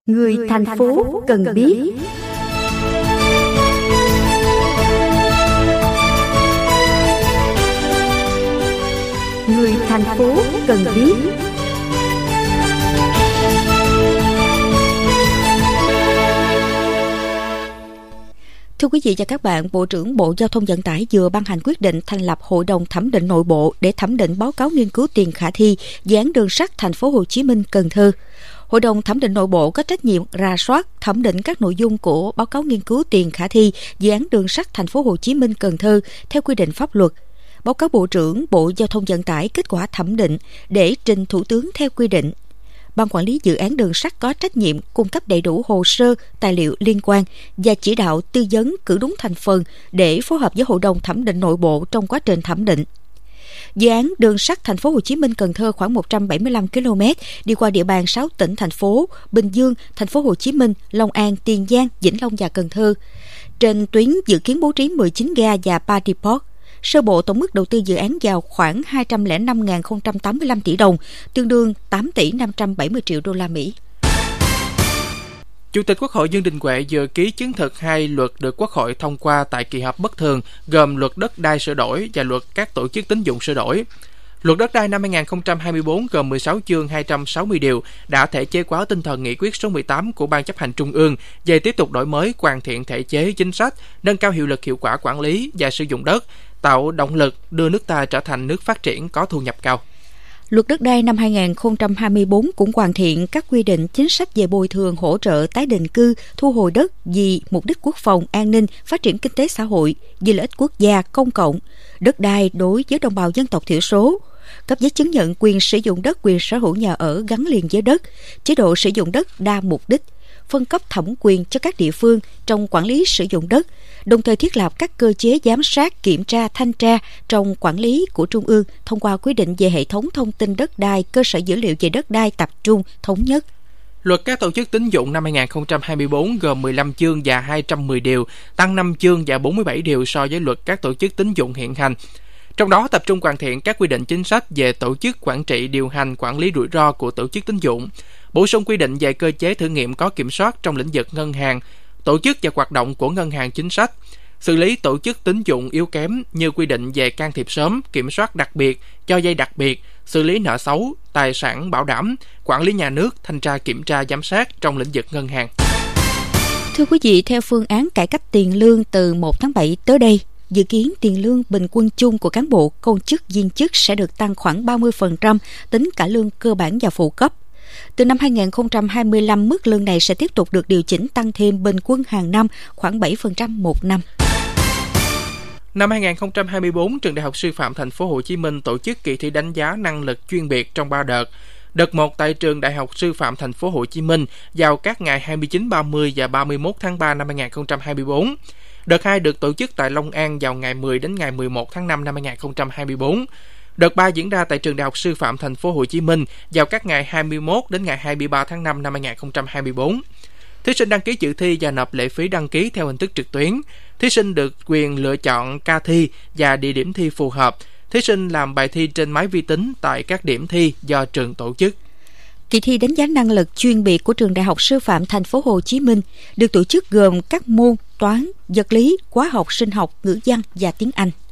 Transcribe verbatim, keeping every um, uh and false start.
Người thành phố cần biết. Người thành phố cần biết. Thưa quý vị và các bạn, Bộ trưởng Bộ Giao thông Vận tải vừa ban hành quyết định thành lập Hội đồng thẩm định nội bộ để thẩm định báo cáo nghiên cứu tiền khả thi dự án đường sắt Thành phố Hồ Chí Minh - Cần Thơ. Hội đồng thẩm định nội bộ có trách nhiệm rà soát, thẩm định các nội dung của báo cáo nghiên cứu tiền khả thi dự án đường sắt Thành phố Hồ Chí Minh - Cần Thơ theo quy định pháp luật. Báo cáo Bộ trưởng Bộ Giao thông Vận tải kết quả thẩm định để trình Thủ tướng theo quy định. Ban quản lý dự án đường sắt có trách nhiệm cung cấp đầy đủ hồ sơ, tài liệu liên quan và chỉ đạo tư vấn cử đúng thành phần để phối hợp với Hội đồng thẩm định nội bộ trong quá trình thẩm định. Dự án đường sắt Thành phố Hồ Chí Minh - Cần Thơ khoảng một trăm bảy mươi lăm ki lô mét đi qua địa bàn sáu tỉnh thành phố Bình Dương, Thành phố Hồ Chí Minh, Long An, Tiền Giang, Vĩnh Long và Cần Thơ. Trên tuyến dự kiến bố trí mười chín ga và ba depot. Sơ bộ tổng mức đầu tư dự án vào khoảng hai trăm lẻ năm nghìn không trăm tám mươi lăm tỷ đồng, tương đương tám tỷ năm trăm bảy mươi triệu đô la Mỹ. Chủ tịch Quốc hội Dương Đình Huệ vừa ký chứng thực hai luật được Quốc hội thông qua tại kỳ họp bất thường, gồm luật đất đai sửa đổi và luật các tổ chức tín dụng sửa đổi. Luật đất đai năm hai nghìn không trăm hai mươi tư gồm mười sáu chương hai trăm sáu mươi điều, đã thể chế hóa tinh thần nghị quyết số mười tám của Ban Chấp hành Trung ương về tiếp tục đổi mới, hoàn thiện thể chế chính sách, nâng cao hiệu lực hiệu quả quản lý và sử dụng đất, tạo động lực đưa nước ta trở thành nước phát triển có thu nhập cao. Luật đất đai năm hai nghìn không trăm hai mươi tư cũng hoàn thiện các quy định chính sách về bồi thường hỗ trợ tái định cư, thu hồi đất vì mục đích quốc phòng, an ninh, phát triển kinh tế xã hội, vì lợi ích quốc gia, công cộng, đất đai đối với đồng bào dân tộc thiểu số, cấp giấy chứng nhận quyền sử dụng đất, quyền sở hữu nhà ở gắn liền với đất, chế độ sử dụng đất đa mục đích, phân cấp thẩm quyền cho các địa phương trong quản lý sử dụng đất, đồng thời thiết lập các cơ chế giám sát, kiểm tra, thanh tra trong quản lý của Trung ương thông qua quy định về hệ thống thông tin đất đai, cơ sở dữ liệu về đất đai tập trung, thống nhất. Luật các tổ chức tín dụng năm hai nghìn không trăm hai mươi tư gồm mười lăm chương và hai trăm mười điều, tăng năm chương và bốn mươi bảy điều so với luật các tổ chức tín dụng hiện hành. Trong đó tập trung hoàn thiện các quy định chính sách về tổ chức quản trị, điều hành, quản lý rủi ro của tổ chức tín dụng, bổ sung quy định về cơ chế thử nghiệm có kiểm soát trong lĩnh vực ngân hàng, tổ chức và hoạt động của ngân hàng chính sách, xử lý tổ chức tín dụng yếu kém như quy định về can thiệp sớm, kiểm soát đặc biệt, cho vay đặc biệt, xử lý nợ xấu, tài sản bảo đảm, quản lý nhà nước, thanh tra kiểm tra giám sát trong lĩnh vực ngân hàng. Thưa quý vị, theo phương án cải cách tiền lương từ một tháng bảy tới đây, dự kiến tiền lương bình quân chung của cán bộ, công chức, viên chức sẽ được tăng khoảng ba mươi phần trăm, tính cả lương cơ bản và phụ cấp. Từ năm hai nghìn không trăm hai mươi lăm, mức lương này sẽ tiếp tục được điều chỉnh tăng thêm bình quân hàng năm khoảng bảy phần trăm một năm. Năm hai nghìn không trăm hai mươi tư, Trường Đại học Sư phạm Thành phố Hồ Chí Minh tổ chức kỳ thi đánh giá năng lực chuyên biệt trong ba đợt. Đợt một tại Trường Đại học Sư phạm Thành phố Hồ Chí Minh vào các ngày hai mươi chín, ba mươi và ba mươi mốt tháng ba năm hai nghìn không trăm hai mươi tư. Đợt hai được tổ chức tại Long An vào ngày mười đến ngày mười một tháng năm năm hai nghìn không trăm hai mươi tư. Đợt ba diễn ra tại Trường Đại học Sư phạm Thành phố Hồ Chí Minh vào các ngày hai mươi mốt đến ngày hai mươi ba tháng năm năm hai nghìn không trăm hai mươi tư. Thí sinh đăng ký dự thi và nộp lệ phí đăng ký theo hình thức trực tuyến. Thí sinh được quyền lựa chọn ca thi và địa điểm thi phù hợp. Thí sinh làm bài thi trên máy vi tính tại các điểm thi do trường tổ chức. Kỳ thi đánh giá năng lực chuyên biệt của Trường Đại học Sư phạm Thành phố Hồ Chí Minh được tổ chức gồm các môn toán, vật lý, hóa học, sinh học, ngữ văn và tiếng Anh.